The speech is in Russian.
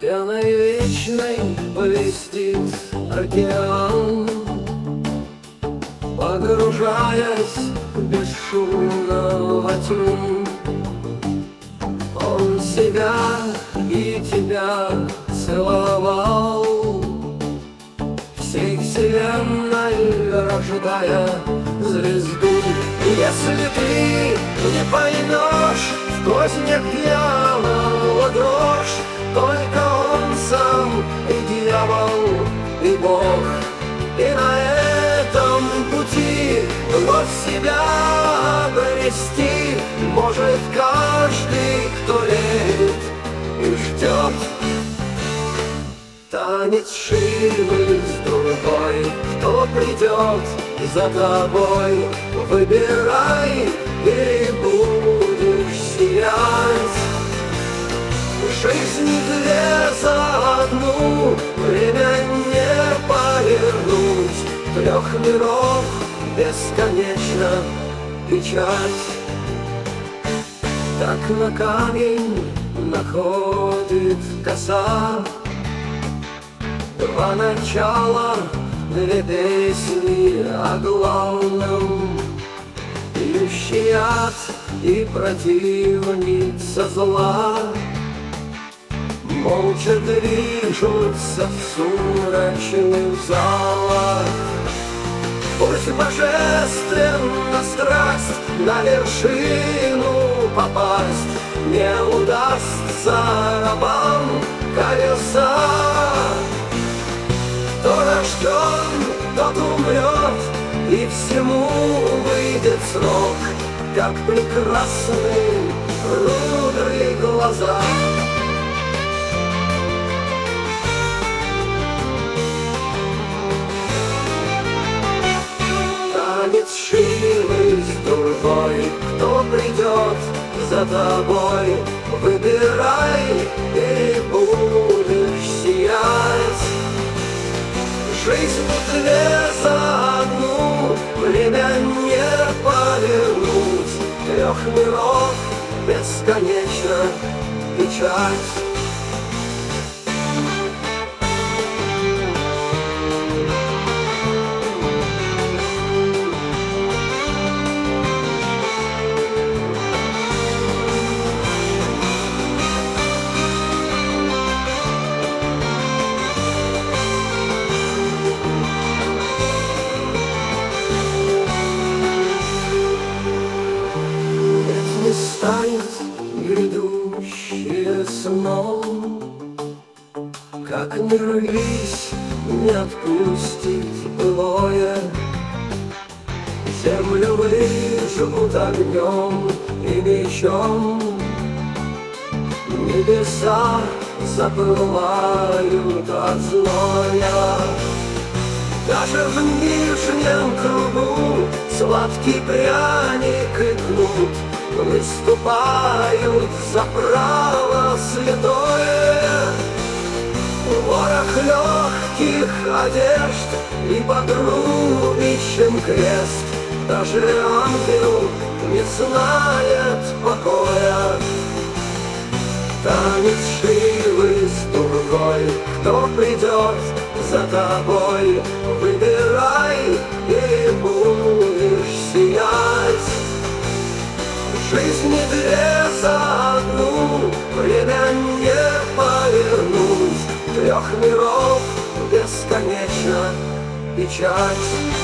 Пеной вечной блестит океан, погружаясь бесшумно во тьму. Он себя и тебя целовал, всей вселенной рождая звезду. Если ты не поймешь в кознях дьявола дрожь, только он сам и дьявол, и Бог. И на этом пути вновь себя обрести может каждый, кто верит и ждет. Танец Шивы с другой, кто придет за тобой, выбирай, и будешь сиять. Жизнь две за одну, время не повернуть, трех миров бесконечно печать. Так на камень находит коса два начала, две песни о главном. Пьющий яд и противница зла молча движутся в сумрачных залах. Пусть божественна страсть на вершину попасть не удастся рабам колеса. Кто рожден, тот умрет, и всему выйдет срок, как прекрасны рудрые глаза. Танец Шивы с другой, кто придет за тобой, выбирай, и будешь сиять. Жизнь две за одну, время не повернуть, трех миров бесконечно печать. Станет грядущее сном, как не рвись, не отпустит былое. Землю выжгут огнем и мечом, небеса заплывают от зноя. Даже в нижнем кругу сладкий пряник и кнут выступают за право святое. Ворох легких одежд и под рубищем крест, даже ангел не знает покоя. Танец Шивы с другой, кто придет за тобой, выбирай, и будешь сиять. Жизнь две за одну, время не повернуть, трех миров бесконечно печать.